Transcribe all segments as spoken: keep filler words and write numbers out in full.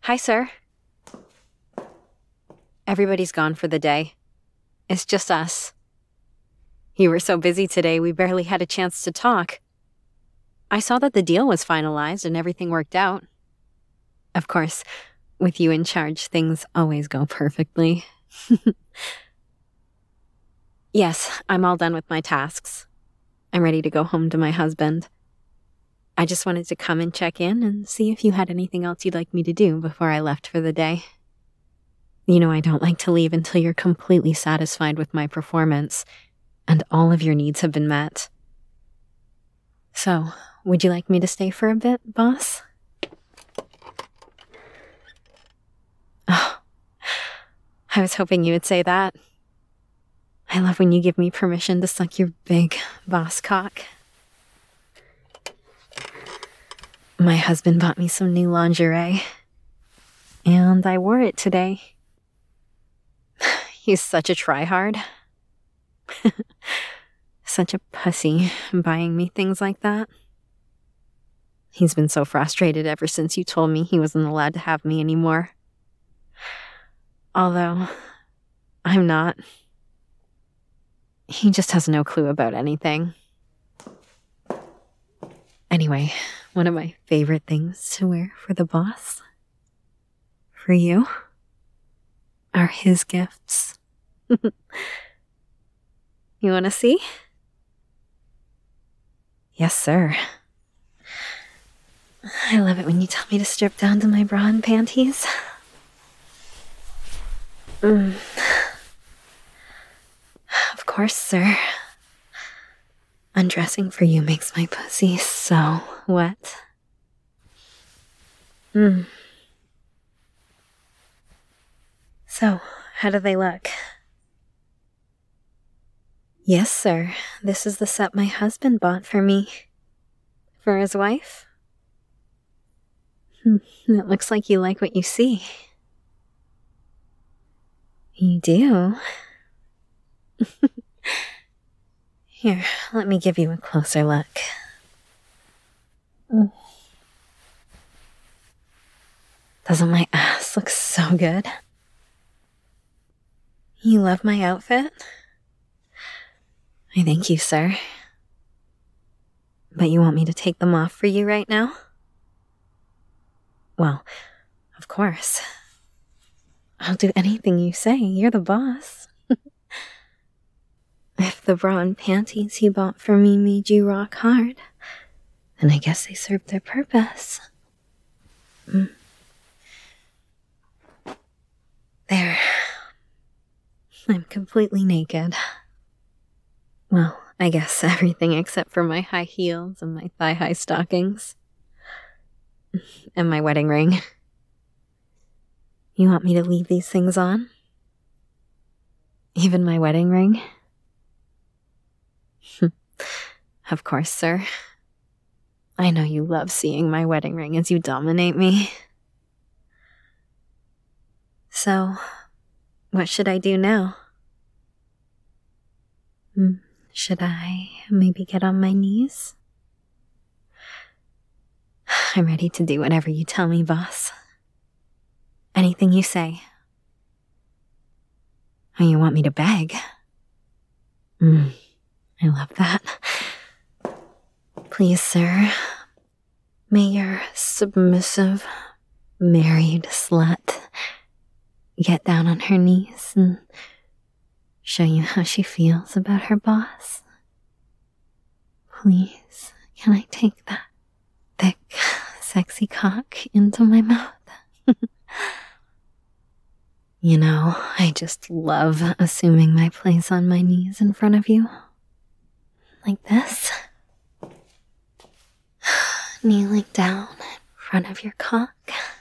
Hi, sir. Everybody's gone for the day. It's just us. You were so busy today, we barely had a chance to talk. I saw that the deal was finalized and everything worked out. Of course, with you in charge, things always go perfectly. Yes, I'm all done with my tasks. I'm ready to go home to my husband. I just wanted to come and check in and see if you had anything else you'd like me to do before I left for the day. You know I don't like to leave until you're completely satisfied with my performance, and all of your needs have been met. So, would you like me to stay for a bit, boss? Oh, I was hoping you would say that. I love when you give me permission to suck your big boss cock. My husband bought me some new lingerie, and I wore it today. He's such a tryhard. Such a pussy, buying me things like that. He's been so frustrated ever since you told me he wasn't allowed to have me anymore. Although, I'm not. He just has no clue about anything. Anyway, one of my favorite things to wear for the boss, for you, are his gifts. You want to see? Yes, sir. I love it when you tell me to strip down to my bra and panties. Mm. Of course, sir. Undressing for you makes my pussy so wet. Mm. So, how do they look? Yes, sir. This is the set my husband bought for me. For his wife? Hmm. It looks like you like what you see. You do? Here, let me give you a closer look. Mm. Doesn't my ass look so good? You love my outfit? I thank you, sir. But you want me to take them off for you right now? Well, of course. I'll do anything you say. You're the boss. If the bra and panties you bought for me made you rock hard, then I guess they served their purpose. Mm. There. I'm completely naked. Well, I guess everything except for my high heels and my thigh-high stockings. And my wedding ring. You want me to leave these things on? Even my wedding ring? Of course, sir. I know you love seeing my wedding ring as you dominate me. So, what should I do now? Hmm. Should I maybe get on my knees? I'm ready to do whatever you tell me, boss. Anything you say. Oh, you want me to beg? Mm, I love that. Please, sir. May your submissive, married slut get down on her knees and show you how she feels about her boss. Please, can I take that thick, sexy cock into my mouth? You know, I just love assuming my place on my knees in front of you. Like this. Kneeling down in front of your cock.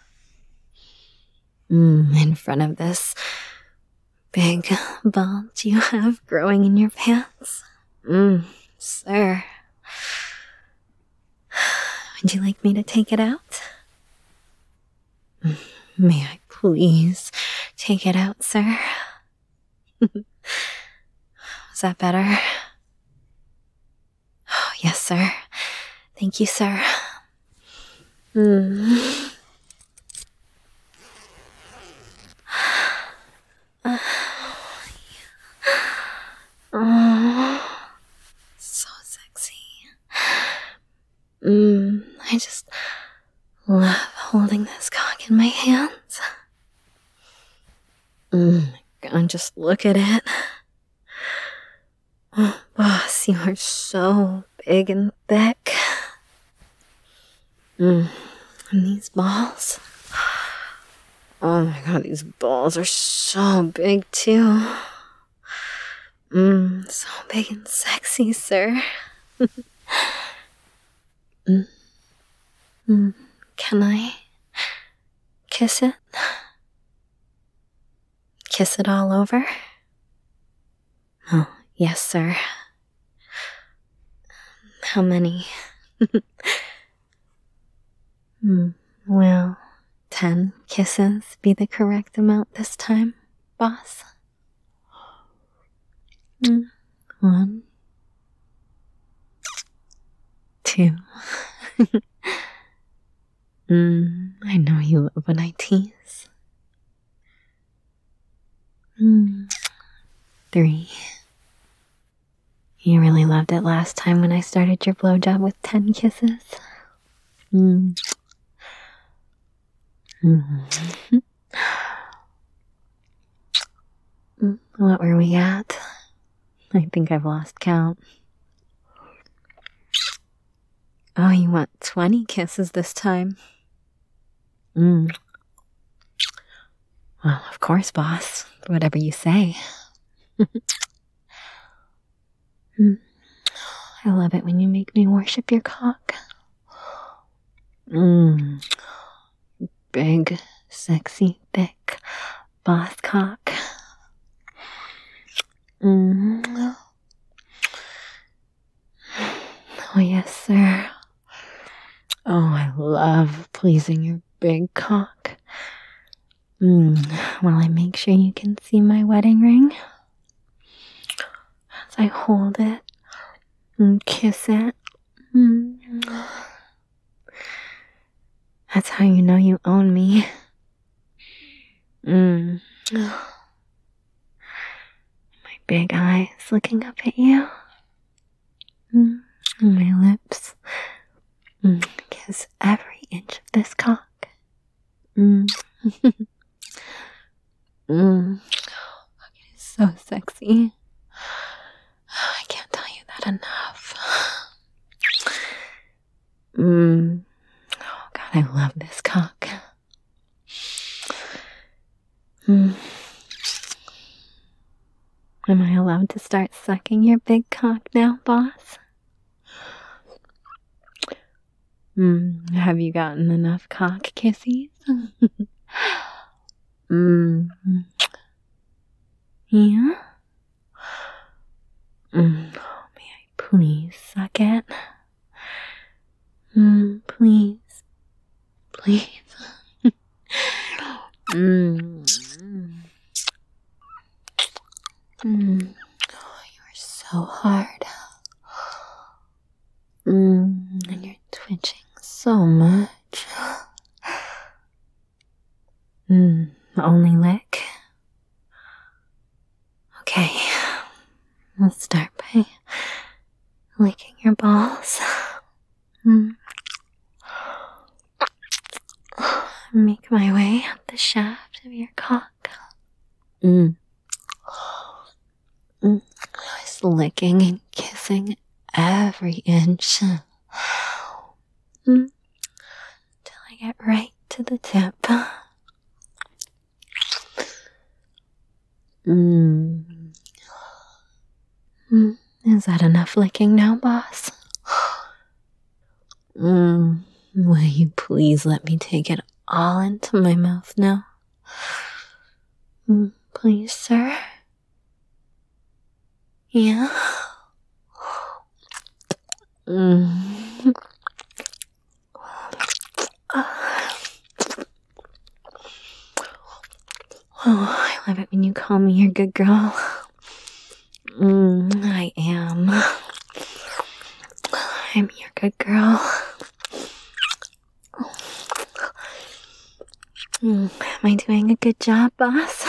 Mm, in front of this big bulge you have growing in your pants. Mm, sir. Would you like me to take it out? May I please take it out, sir? Is that better? Oh, yes, sir. Thank you, sir. Mm. I just love holding this cock in my hands. Mm, and just look at it. Oh, boss, you are so big and thick. Mm, and these balls. Oh my god, these balls are so big too. Mmm, so big and sexy, sir. mm. Mm. Can I kiss it? Kiss it all over? Oh, yes, sir. How many? mm. Will ten kisses be the correct amount this time, boss? Mm. One. Two. mm, I know you love when I tease. Mm. Three. You really loved it last time when I started your blowjob with ten kisses. Mm. Mm-hmm. What were we at? I think I've lost count. Oh, you want twenty kisses this time? Mm. Well, of course, boss. Whatever you say. mm. I love it when you make me worship your cock. Mmm. Big, sexy, thick boss cock. Mm. Oh, yes, sir. Oh, I love pleasing your big cock. Mm. While I make sure you can see my wedding ring as I hold it and kiss it. Mm. That's how you know you own me. Mm. My big eyes looking up at you. Mm. My lips. Mm. Kiss every inch of this cock. Mm. mm. It is so sexy. I can't tell you that enough. Mm. Oh god, I love this cock. Mm. Am I allowed to start sucking your big cock now, boss? Mm. Have you gotten enough cock kissies? mm. Yeah? Mm. Oh, may I please suck it? Mm, please. Please. mm. Mm. Oh, you are so hard. Mm. And you're twitching so much. Mm. Only lick? Okay. Let's start by licking your balls. Mm. Make my way up the shaft of your cock. Mm. Mm. Just licking and kissing every inch. Mm. Until I get right to the tip. Mm. Mm. Is that enough licking now, boss? Mm. Will you please let me take it all into my mouth now? Mm. Please, sir? Yeah? Mm. Oh, I love it when you call me your good girl. Mm, I am. I'm your good girl. Mm, am I doing a good job, boss?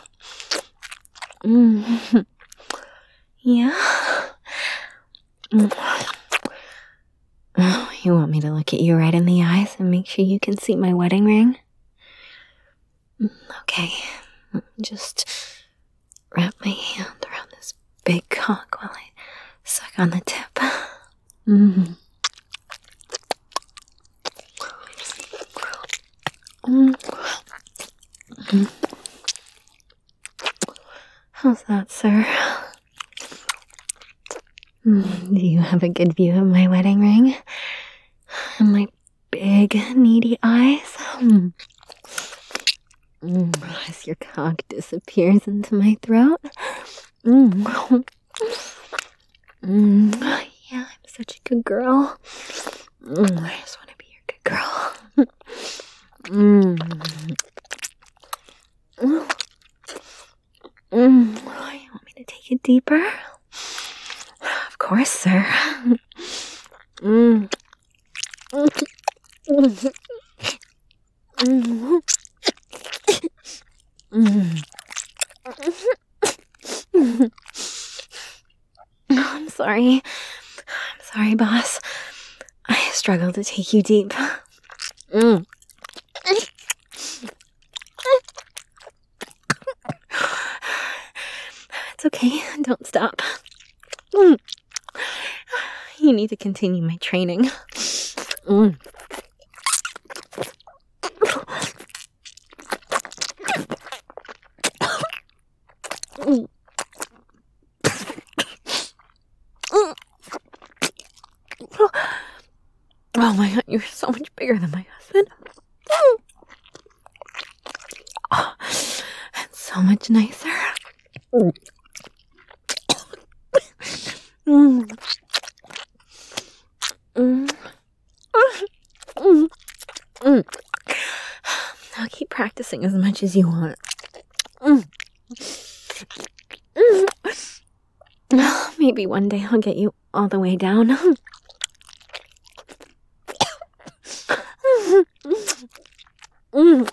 Mm. Yeah? Mm. Oh, You want me to look at you right in the eyes and make sure you can see my wedding ring? Okay, just wrap my hand around this big cock while I suck on the tip. Mm-hmm. Mm-hmm. How's that, sir? Mm, do you have a good view of my wedding ring? And my big, needy eyes? Mm. Mm, as your cock disappears into my throat. Mm. Mm. Yeah, I'm such a good girl. Mm, I just want to be your good girl. mm. Mm. Mm. Oh, you want me to take it deeper? Of course, sir. Mm. Mm. Mm. Mm. Mm. I'm sorry. I'm sorry, boss. I struggle to take you deep. Mm. It's okay. Don't stop. Mm. You need to continue my training. Mm. Mm. Oh my god, you're so much bigger than my husband. Oh, that's so much nicer. Mm. Mm. Mm. Mm. Mm. I'll keep practicing as much as you want. Mm. Mm. Maybe one day I'll get you all the way down. Mm.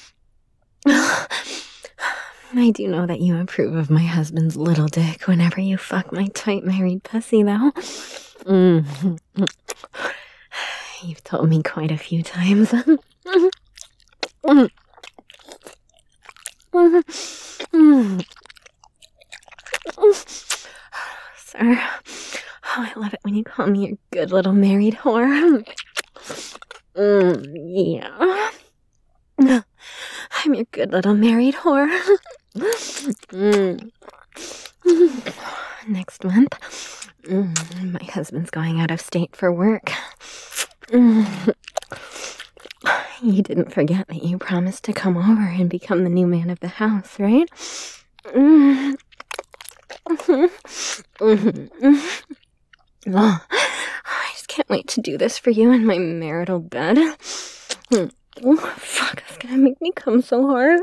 I do know that you approve of my husband's little dick whenever you fuck my tight married pussy, though. Mm. You've told me quite a few times. Mm. Mm. Sir, oh, I love it when you call me your good little married whore. Mm, yeah. I'm your good little married whore. Mm. Next month, mm, my husband's going out of state for work. Mm. You didn't forget that you promised to come over and become the new man of the house, right? Mm. Mm-hmm. Oh, I just can't wait to do this for you in my marital bed. Oh, fuck, that's gonna make me come so hard.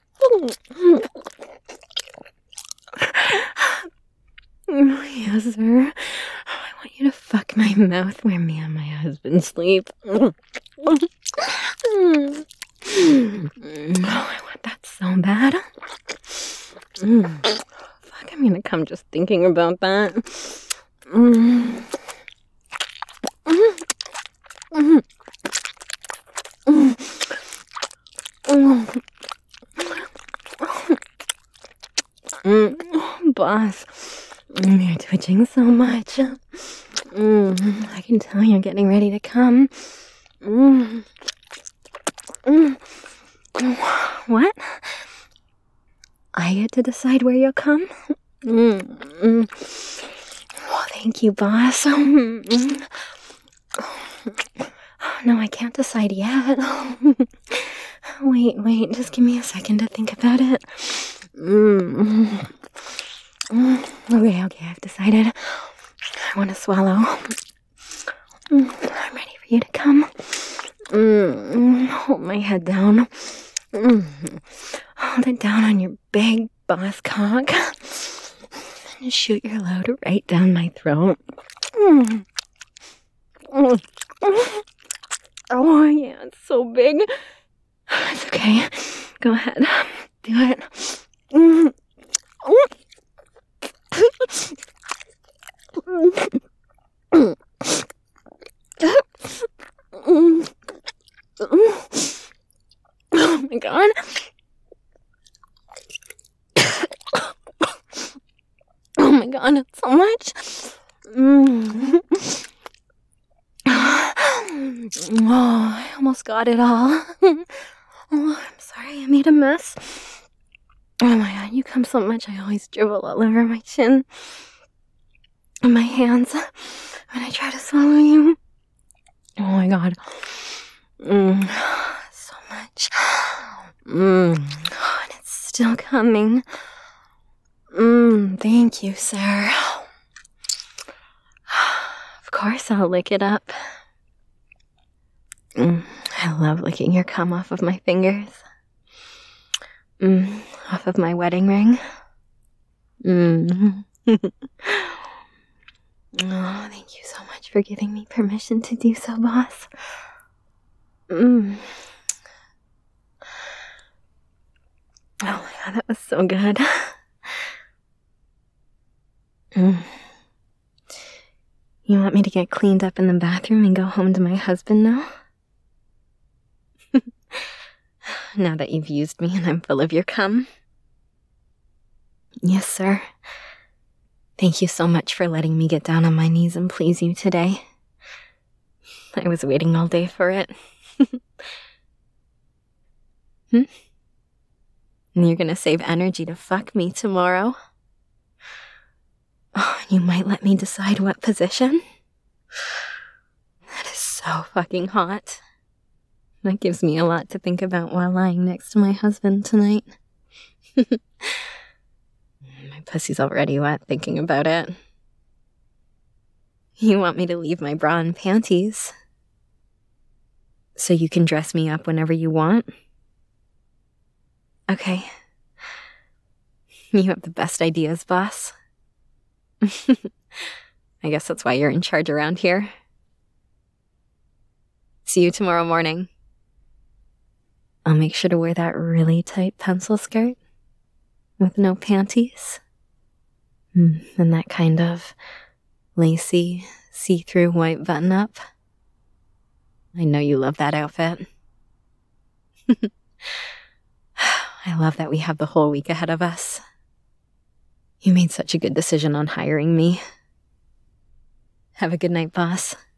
Yes, sir. I want you to fuck my mouth where me and my husband sleep. Oh, I want that so bad. Mm. Fuck, I'm gonna come just thinking about that. Mm. Mm. Mm. Mm. Mm. Mm. Boss, you're twitching so much. Mm. I can tell you're getting ready to come. Mm. Mm. What? I get to decide where you'll come? Mm. Mm. Oh, thank you, boss. Mm. No, I can't decide yet. Wait, wait, just give me a second to think about it. Mm. Mm. Okay, okay, I've decided. I want to swallow. Mm. I'm ready for you to come. Mm. Hold my head down. Mm. Hold it down on your big boss cock. And shoot your load right down my throat. Mm. Mm. Oh, yeah, it's so big. It's okay. Go ahead. Do it. Mm. Oh my god. Oh my god, it's so much. Mm. Oh, I almost got it all. Oh, I'm sorry, I made a mess. Oh my god, you come so much, I always dribble all over my chin and my hands when I try to swallow you. Oh my god. Mm, so much. Mm, and it's still coming. Mm, thank you, sir. Of course I'll lick it up. Mm, I love licking your cum off of my fingers. Mm, off of my wedding ring. Mm. Oh, thank you so much for giving me permission to do so, boss. Mm. Oh my god, that was so good. Mm. You want me to get cleaned up in the bathroom and go home to my husband now? Now that you've used me and I'm full of your cum? Yes, sir. Thank you so much for letting me get down on my knees and please you today. I was waiting all day for it. Hmm? And you're gonna save energy to fuck me tomorrow? Oh, you might let me decide what position? That is so fucking hot. That gives me a lot to think about while lying next to my husband tonight. My pussy's already wet thinking about it. You want me to leave my bra and panties so you can dress me up whenever you want? Okay. You have the best ideas, boss. I guess that's why you're in charge around here. See you tomorrow morning. I'll make sure to wear that really tight pencil skirt with no panties. Mm, and that kind of lacy, see-through white button-up. I know you love that outfit. I love that we have the whole week ahead of us. You made such a good decision on hiring me. Have a good night, boss.